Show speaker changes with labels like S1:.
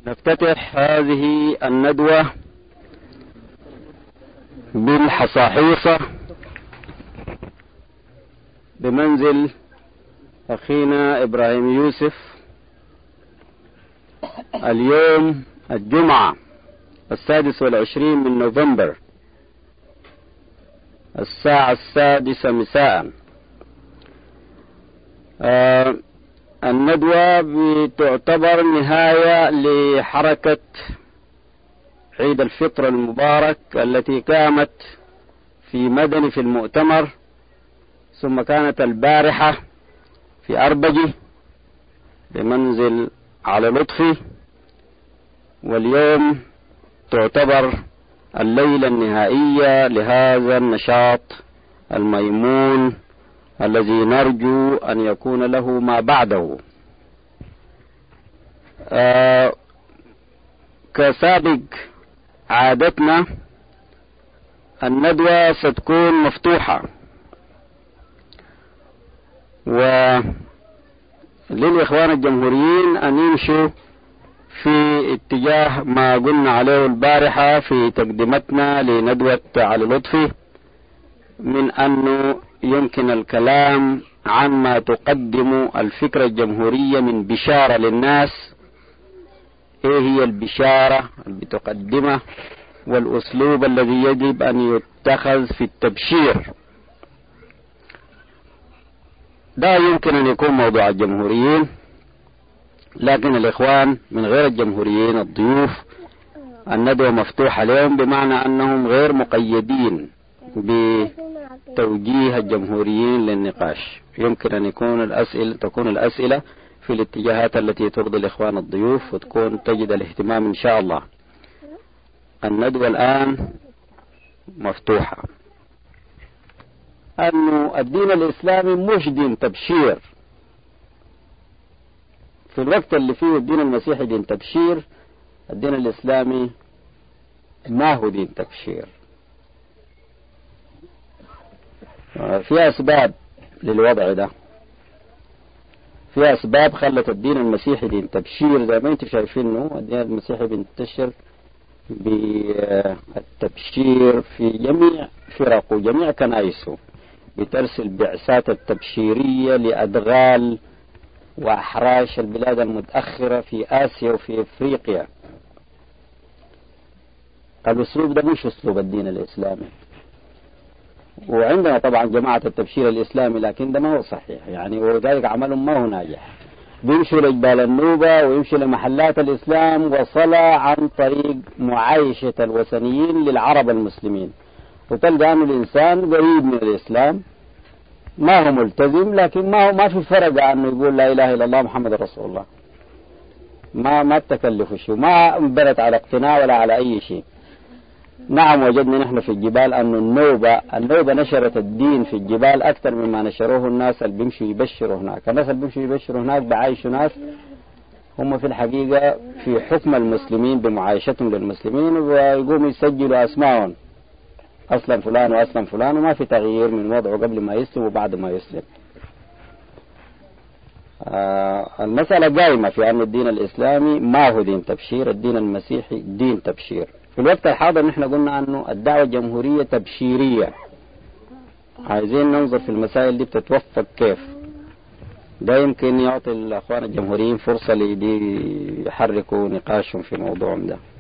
S1: نفتتح هذه الندوة بالحصاحيصة بمنزل أخينا إبراهيم يوسف اليوم الجمعة 26 من نوفمبر الساعة 6 مساء. الندوة بتعتبر نهاية لحركة عيد الفطر المبارك التي قامت في مدني في المؤتمر، ثم كانت البارحة في أربجي بمنزل علي لطفي، واليوم تعتبر الليلة النهائية لهذا النشاط الميمون الذي نرجو أن يكون له ما بعده. كسابق عادتنا الندوة ستكون مفتوحة، وللإخوان الجمهوريين أن يمشوا في اتجاه ما قلنا عليه البارحة في تقدمتنا لندوة علي لطفي، من أنه يمكن الكلام عن ما تقدم الفكرة الجمهورية من بشارة للناس. ايه هي البشارة اللي بتقدمها والأسلوب الذي يجب أن يتخذ في التبشير؟ ده يمكن أن يكون موضوع الجمهوريين، لكن الإخوان من غير الجمهوريين الضيوف الندوة مفتوحة لهم، بمعنى أنهم غير مقيدين بتوجيه الجمهوريين للنقاش. يمكن أن تكون الأسئلة في الاتجاهات التي ترضي الإخوان الضيوف وتكون تجد الاهتمام إن شاء الله. الندوة الآن مفتوحة. أنه الدين الإسلامي مش دين تبشير. في الوقت اللي فيه الدين المسيحي دين تبشير، الدين الإسلامي ما هو دين تبشير. في أسباب للوضع ده، في أسباب خلت الدين المسيحي دين تبشير. زي ما انتم شايفينه الدين المسيحي بينتشر بالتبشير في جميع فرقه وجميع كنائسه، بترسل بعثات التبشيرية لأدغال وأحراش البلاد المتأخرة في آسيا وفي أفريقيا. الأسلوب ده مش أسلوب الدين الإسلامي، وعندنا طبعا جماعة التبشير الإسلامي، لكن ده ما هو صحيح يعني، ولذلك عملهم ما هو ناجح. بيمشوا لجبال النوبة ويمشوا لمحلات الإسلام وصلة عن طريق معايشة الوثنيين للعرب المسلمين، وتلقى أن الإنسان قريب من الإسلام، ما هو ملتزم، لكن ما في فرق عنه يقول لا إله إلا الله محمد رسول الله. ما تكلفوا شيء، ما انبنت على اقتناع ولا على أي شيء. نعم وجدنا نحن في الجبال أن النوبة نشرت الدين في الجبال أكثر مما نشروه الناس اللي بيمشوا يبشروا هناك. الناس اللي بيمشوا يبشروا هناك بعايشوا ناس هم في الحقيقة في حكم المسلمين بمعايشتهم للمسلمين، ويقوموا يسجلوا أسمائهم أصلا فلان وأصلا فلان، وما في تغيير من وضعه قبل ما يسلم وبعد ما يسلم. المسألة قائمة في أن الدين الإسلامي ما هو دين تبشير، الدين المسيحي دين تبشير. في الوقت الحاضر نحن قلنا أنه الدعوة الجمهورية تبشيرية، عايزين ننظر في المسائل دي بتتوفق كيف. ده يمكن يعطي الأخوان الجمهوريين فرصة يحركوا نقاشهم في موضوعهم ده.